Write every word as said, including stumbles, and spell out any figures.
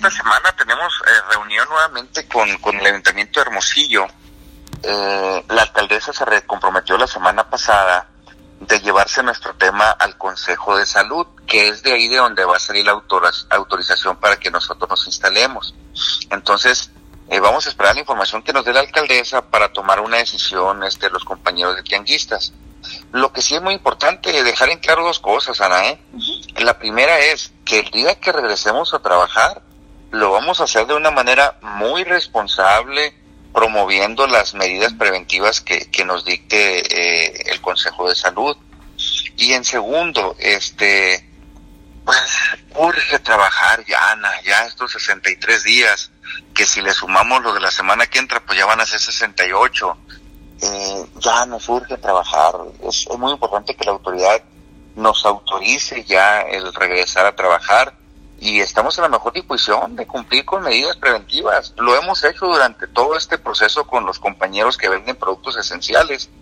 esta semana tenemos eh, reunión nuevamente con, con el Ayuntamiento de Hermosillo. Eh, la alcaldesa se comprometió la semana pasada de llevarse nuestro tema al Consejo de Salud, que es de ahí de donde va a salir la autoriz- autorización para que nosotros nos instalemos. Entonces, eh, vamos a esperar la información que nos dé la alcaldesa para tomar una decisión este, los compañeros de tianguistas. Lo que sí es muy importante, dejar en claro dos cosas, Ana, ¿eh? Uh-huh. La primera es que el día que regresemos a trabajar, lo vamos a hacer de una manera muy responsable, promoviendo las medidas preventivas que, que nos dicte eh, el Consejo de Salud. Y en segundo, este, pues urge trabajar ya, Ana, ya estos sesenta y tres días, que si le sumamos lo de la semana que entra, pues ya van a ser sesenta y ocho. Eh, ya nos urge trabajar. Es, es muy importante que la autoridad nos autorice ya el regresar a trabajar, y estamos en la mejor disposición de cumplir con medidas preventivas. Lo hemos hecho durante todo este proceso con los compañeros que venden productos esenciales,